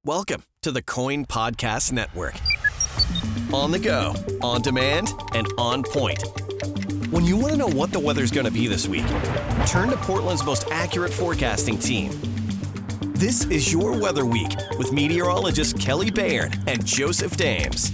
Welcome to the Coin Podcast Network. On the go, on demand, and on point. When you want to know what the weather's going to be this week, turn to Portland's most accurate forecasting team. This is your Weather Week with meteorologists Kelly Bayern and Joseph Dames.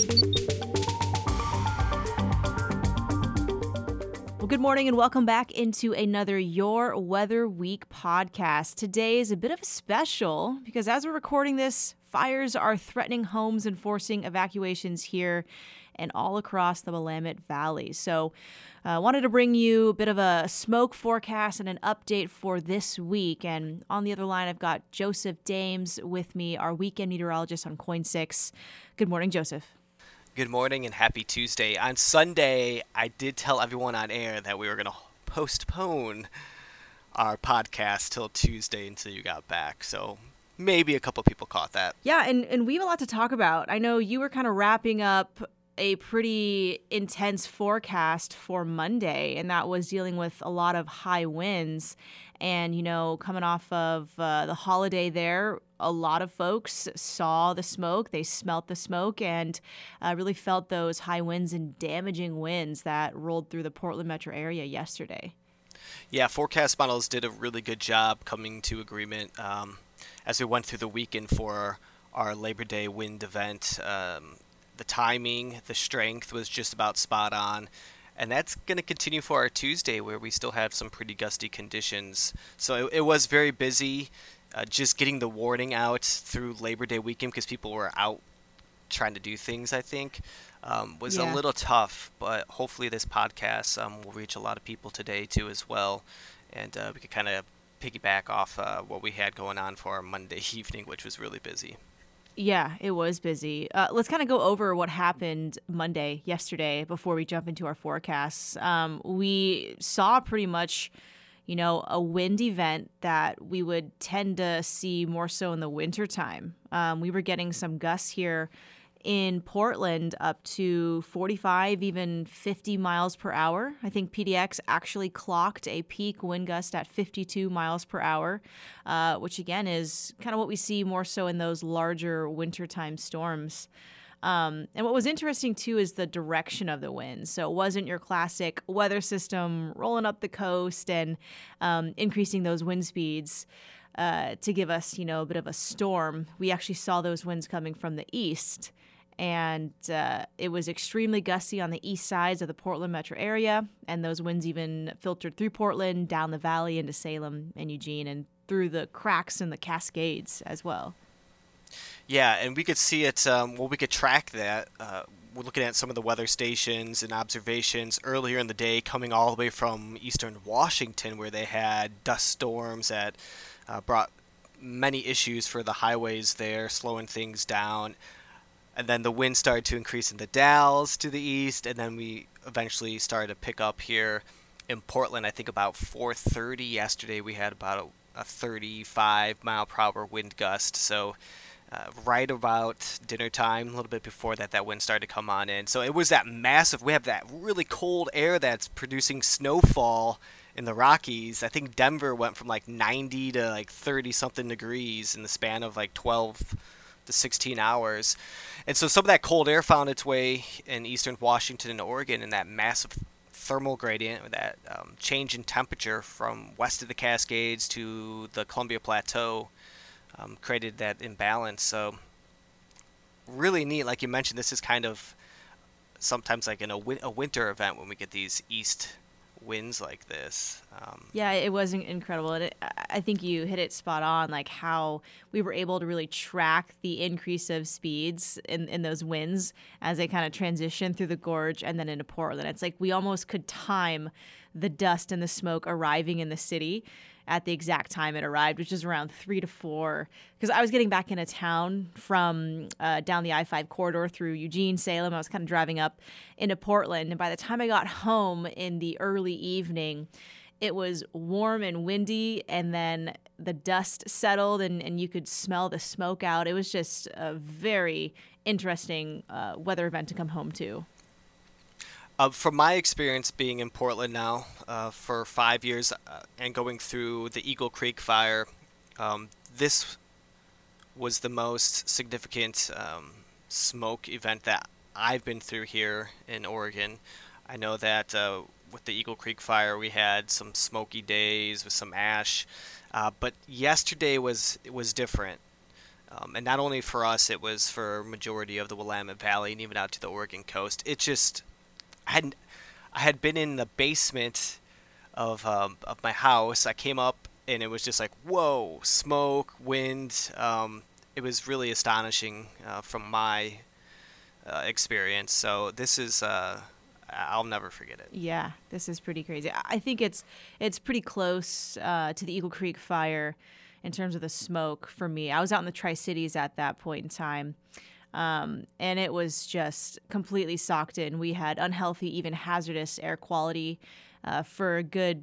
Well, good morning and welcome back into another Your Weather Week podcast. Today is a bit of a special because as we're recording this, fires are threatening homes and forcing evacuations here and all across the Willamette Valley. So I wanted to bring you a bit of a smoke forecast and an update for this week. And on the other line, I've got Joseph Dames with me, our weekend meteorologist on Coin 6. Good morning, Joseph. Good morning and happy Tuesday. On Sunday, I did tell everyone on air that we were going to postpone our podcast till Tuesday until you got back. So maybe a couple people caught that. Yeah, and we have a lot to talk about. I know you were kind of wrapping up a pretty intense forecast for Monday, and that was dealing with a lot of high winds. And, you know, coming off of the holiday there, a lot of folks saw the smoke, they smelt the smoke, and really felt those high winds and damaging winds that rolled through the Portland metro area yesterday. Yeah, forecast models did a really good job coming to agreement as we went through the weekend for our Labor Day wind event. The timing, the strength was just about spot on. And that's going to continue for our Tuesday where we still have some pretty gusty conditions. So it was very busy just getting the warning out through Labor Day weekend because people were out trying to do things, I think, was a little tough. But hopefully this podcast will reach a lot of people today too as well. And we could kind of piggyback off what we had going on for our Monday evening, which was really busy. Yeah, it was busy. Let's kind of go over what happened yesterday, before we jump into our forecasts. We saw pretty much, a wind event that we would tend to see more so in the wintertime. We were getting some gusts here in Portland up to 45, even 50 miles per hour. I think PDX actually clocked a peak wind gust at 52 miles per hour, which again is kind of what we see more so in those larger wintertime storms. And what was interesting too is the direction of the wind. So it wasn't your classic weather system rolling up the coast and increasing those wind speeds to give us, a bit of a storm. We actually saw those winds coming from the east. And it was extremely gusty on the east sides of the Portland metro area. And those winds even filtered through Portland, down the valley into Salem and Eugene, and through the cracks in the Cascades as well. Yeah, and we could see it, we could track that. We're looking at some of the weather stations and observations earlier in the day coming all the way from eastern Washington where they had dust storms that brought many issues for the highways there, slowing things down. And then the wind started to increase in the Dalles to the east, and then we eventually started to pick up here in Portland. I think about 4:30 yesterday we had about a 35 mile per hour wind gust. So right about dinner time, a little bit before that wind started to come on in. So it was that massive, we have that really cold air that's producing snowfall in the Rockies. I think Denver went from like 90 to like 30 something degrees in the span of like 12 to 16 hours. And so some of that cold air found its way in eastern Washington and Oregon, and that massive thermal gradient, or that change in temperature from west of the Cascades to the Columbia Plateau created that imbalance. So really neat. Like you mentioned, this is kind of sometimes like in a winter event when we get these east winds like this. Yeah, it was incredible. And I think you hit it spot on, like how we were able to really track the increase of speeds in those winds as they kind of transition through the gorge and then into Portland. It's like we almost could time the dust and the smoke arriving in the city at the exact time it arrived, which is around 3 to 4. Because I was getting back into town from down the I-5 corridor through Eugene, Salem. I was kind of driving up into Portland. And by the time I got home in the early evening, it was warm and windy, and then the dust settled and you could smell the smoke out. It was just a very interesting weather event to come home to. From my experience being in Portland now for 5 years and going through the Eagle Creek fire, this was the most significant smoke event that I've been through here in Oregon. I know that with the Eagle Creek fire, we had some smoky days with some ash, but yesterday was different. And not only for us, it was for majority of the Willamette Valley and even out to the Oregon coast. It just, I had been in the basement of my house. I came up and it was just like, whoa, smoke, wind. It was really astonishing from my experience. So this is, I'll never forget it. Yeah, this is pretty crazy. I think it's pretty close to the Eagle Creek fire in terms of the smoke for me. I was out in the Tri-Cities at that point in time, and it was just completely socked in. We had unhealthy, even hazardous air quality for a good,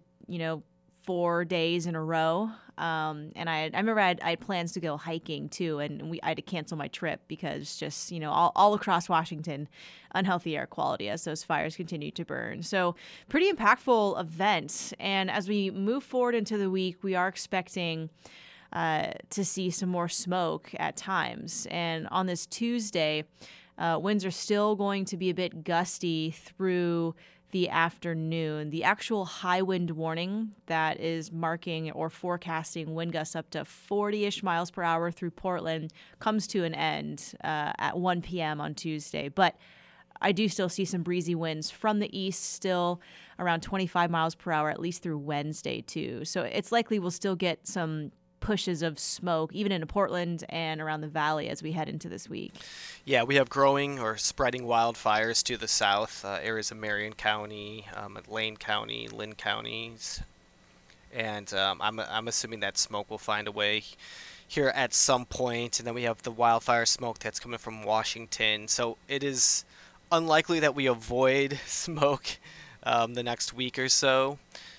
4 days in a row. And I remember I had plans to go hiking too, and I had to cancel my trip because just, all across Washington, unhealthy air quality as those fires continue to burn. So pretty impactful event. And as we move forward into the week, we are expecting to see some more smoke at times. And on this Tuesday, winds are still going to be a bit gusty through the afternoon. The actual high wind warning that is marking or forecasting wind gusts up to 40-ish miles per hour through Portland comes to an end at 1 p.m. on Tuesday. But I do still see some breezy winds from the east, still around 25 miles per hour, at least through Wednesday too. So it's likely we'll still get some pushes of smoke, even into Portland and around the valley as we head into this week. Yeah, we have growing or spreading wildfires to the south, areas of Marion County, Lane County, Lynn counties, and I'm assuming that smoke will find a way here at some point. And then we have the wildfire smoke that's coming from Washington. So it is unlikely that we avoid smoke the next week or so.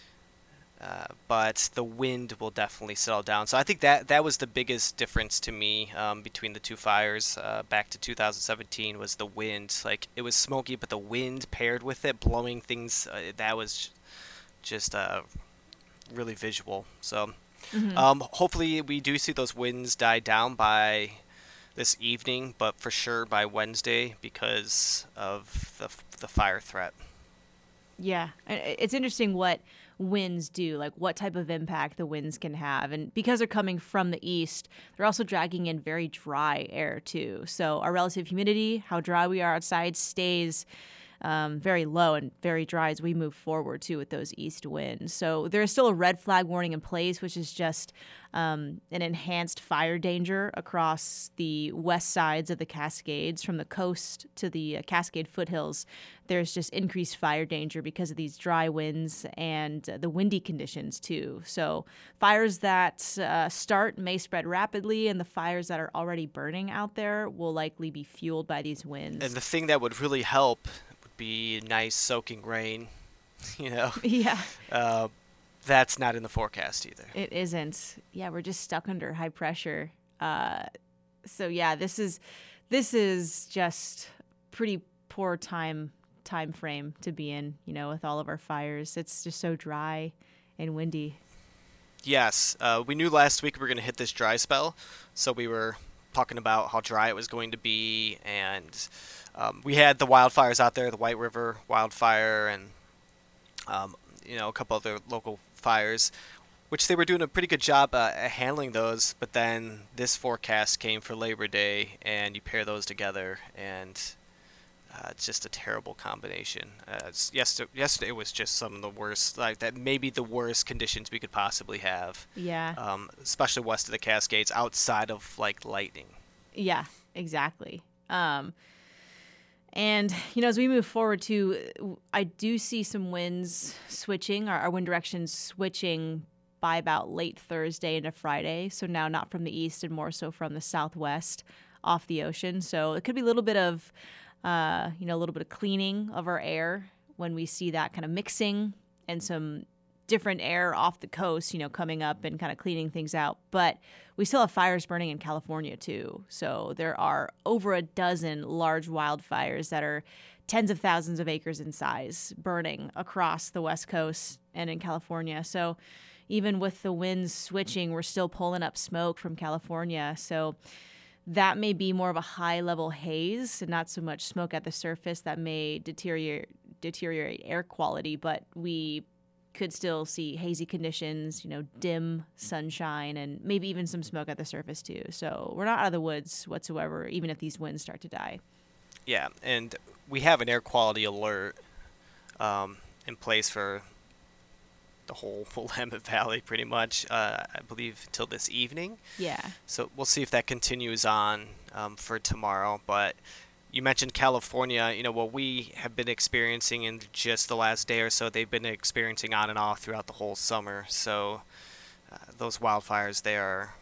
But the wind will definitely settle down. So I think that was the biggest difference to me between the two fires back to 2017 was the wind. Like, it was smoky, but the wind paired with it, blowing things, that was just really visual. So hopefully we do see those winds die down by this evening, but for sure by Wednesday because of the fire threat. Yeah, it's interesting what winds do, like what type of impact the winds can have. And because they're coming from the east, they're also dragging in very dry air too. So our relative humidity, how dry we are outside, stays very low and very dry as we move forward too with those east winds. So there is still a red flag warning in place, which is just an enhanced fire danger across the west sides of the Cascades from the coast to the Cascade foothills. There's just increased fire danger because of these dry winds and the windy conditions too. So fires that start may spread rapidly, and the fires that are already burning out there will likely be fueled by these winds. And the thing that would really help be nice soaking rain, Yeah. That's not in the forecast either. It isn't. Yeah, we're just stuck under high pressure. So yeah, this is just pretty poor time frame to be in, with all of our fires. It's just so dry and windy. Yes, we knew last week we were going to hit this dry spell, so we were talking about how dry it was going to be, and we had the wildfires out there, the White River wildfire, and a couple other local fires, which they were doing a pretty good job at handling those. But then this forecast came for Labor Day, and you pair those together, and it's just a terrible combination. Yesterday was just some of the worst, like that, maybe the worst conditions we could possibly have. Yeah. Especially west of the Cascades, outside of like lightning. Yeah, exactly. And, as we move forward too, I do see some winds switching, our wind directions switching by about late Thursday into Friday. So now not from the east and more so from the southwest off the ocean. So it could be a little bit of, a little bit of cleaning of our air when we see that kind of mixing and some different air off the coast, coming up and kind of cleaning things out. But we still have fires burning in California too. So there are over a dozen large wildfires that are tens of thousands of acres in size burning across the West Coast and in California. So, even with the winds switching, we're still pulling up smoke from California. So that may be more of a high-level haze and not so much smoke at the surface that may deteriorate air quality, but we could still see hazy conditions, dim sunshine, and maybe even some smoke at the surface too. So we're not out of the woods whatsoever, even if these winds start to die. Yeah, and we have an air quality alert in place for the whole Willamette Valley pretty much, I believe, until this evening. Yeah. So we'll see if that continues on for tomorrow. But you mentioned California. What we have been experiencing in just the last day or so, they've been experiencing on and off throughout the whole summer. So those wildfires, they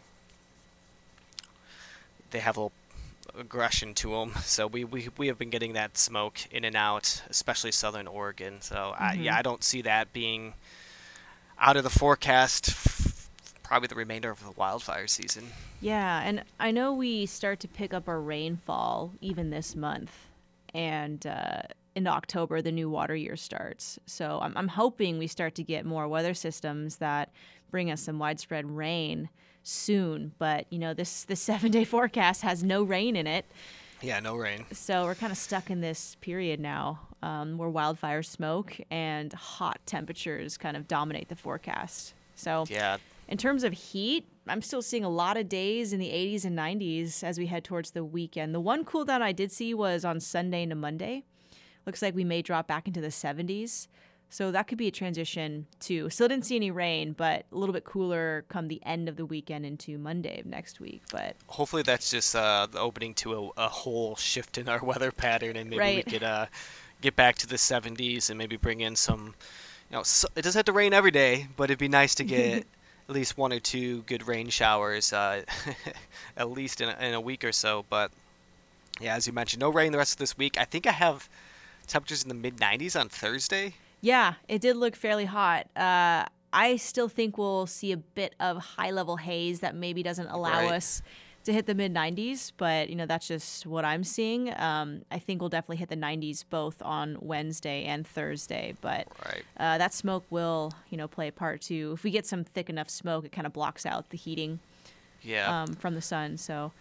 have a little aggression to them. So we have been getting that smoke in and out, especially southern Oregon. So I don't see that being out of the forecast probably the remainder of the wildfire season. Yeah, and I know we start to pick up our rainfall even this month, and in October the new water year starts. So I'm hoping we start to get more weather systems that bring us some widespread rain soon. But this 7-day forecast has no rain in it. Yeah, no rain. So we're kind of stuck in this period now where wildfire smoke and hot temperatures kind of dominate the forecast. So yeah. In terms of heat, I'm still seeing a lot of days in the 80s and 90s as we head towards the weekend. The one cool down I did see was on Sunday into Monday. Looks like we may drop back into the 70s. So that could be a transition too. Still didn't see any rain, but a little bit cooler come the end of the weekend into Monday of next week. But hopefully that's just the opening to a whole shift in our weather pattern, and maybe right. we could get back to the 70s and maybe bring in some, so it doesn't have to rain every day, but it'd be nice to get at least one or two good rain showers at least in a week or so. But yeah, as you mentioned, no rain the rest of this week. I think I have temperatures in the mid-90s on Thursday. Yeah, it did look fairly hot. I still think we'll see a bit of high-level haze that maybe doesn't allow us to hit the mid-90s, but that's just what I'm seeing. I think we'll definitely hit the 90s both on Wednesday and Thursday, but that smoke will play a part too. If we get some thick enough smoke, it kind of blocks out the heating from the sun.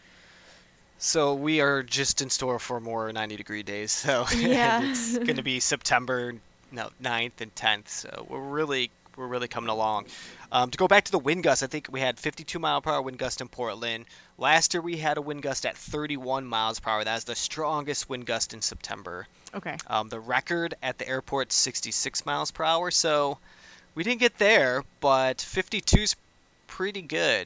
So we are just in store for more 90-degree days. So it's going to be September 9th and 10th. So we're really coming along. To go back to the wind gust, I think we had 52-mile-per-hour wind gust in Portland. Last year we had a wind gust at 31 miles per hour. That is the strongest wind gust in September. Okay. The record at the airport, 66 miles per hour. So we didn't get there, but 52 is pretty good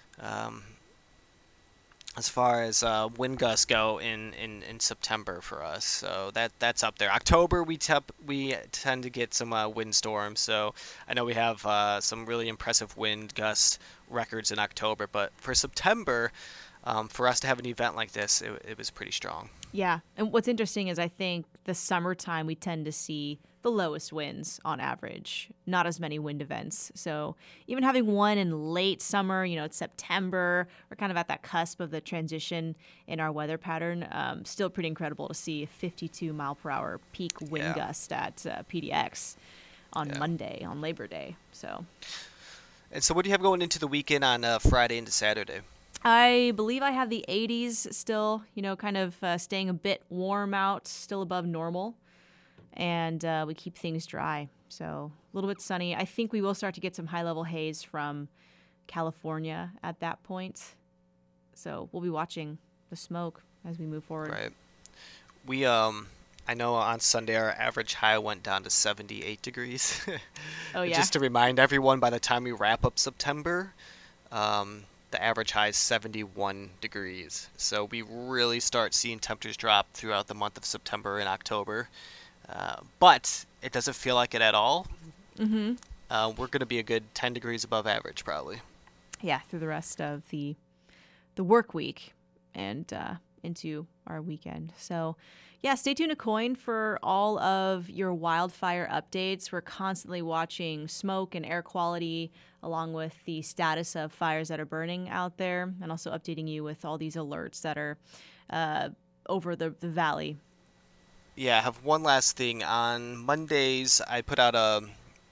as far as wind gusts go in September for us. So that's up there. October, we tend to get some wind storms. So I know we have some really impressive wind gust records in October. But for September, for us to have an event like this, it was pretty strong. Yeah. And what's interesting is I think the summertime we tend to see the lowest winds on average, not as many wind events. So even having one in late summer, it's September, we're kind of at that cusp of the transition in our weather pattern. Still pretty incredible to see a 52 mile per hour peak wind gust at PDX on Monday, on Labor Day. And so what do you have going into the weekend on Friday into Saturday? I believe I have the 80s still, kind of staying a bit warm out, still above normal. And we keep things dry. So a little bit sunny. I think we will start to get some high-level haze from California at that point. So we'll be watching the smoke as we move forward. Right. We, I know on Sunday our average high went down to 78 degrees. Oh, yeah? Just to remind everyone, by the time we wrap up September, the average high is 71 degrees. So we really start seeing temperatures drop throughout the month of September and October. But it doesn't feel like it at all. Mm-hmm. We're going to be a good 10 degrees above average, probably. Yeah, through the rest of the work week and into our weekend. So, yeah, stay tuned to KOIN for all of your wildfire updates. We're constantly watching smoke and air quality, along with the status of fires that are burning out there, and also updating you with all these alerts that are over the valley. Yeah, I have one last thing. On Mondays, I put out a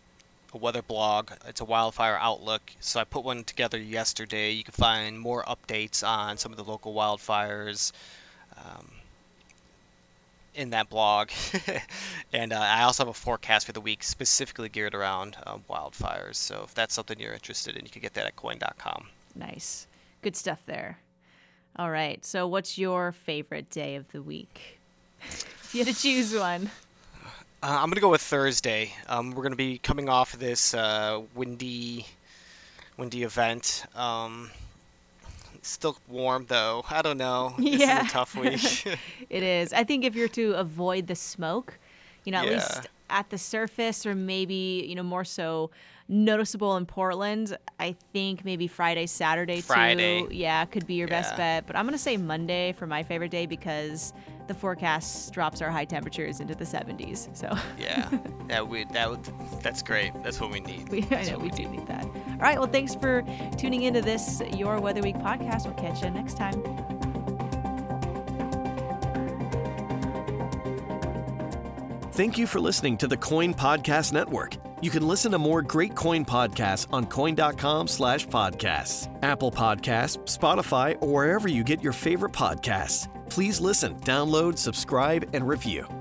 weather blog. It's a wildfire outlook. So I put one together yesterday. You can find more updates on some of the local wildfires in that blog. And I also have a forecast for the week specifically geared around wildfires. So if that's something you're interested in, you can get that at KOIN.com. Nice. Good stuff there. All right. So what's your favorite day of the week? If you had to choose one. I'm going to go with Thursday. We're going to be coming off of this windy event. It's still warm, though. I don't know. This is a tough week. It is. I think if you're to avoid the smoke, at least at the surface, or maybe, more so noticeable in Portland, I think maybe Saturday too. Yeah, could be your best bet. But I'm going to say Monday for my favorite day because the forecast drops our high temperatures into the 70s. So that's great. That's what we need. I know we do need that. All right. Well, thanks for tuning into this Your Weather Week podcast. We'll catch you next time. Thank you for listening to the KOIN Podcast Network. You can listen to more great KOIN podcasts on KOIN.com/podcasts, Apple Podcasts, Spotify, or wherever you get your favorite podcasts. Please listen, download, subscribe, and review.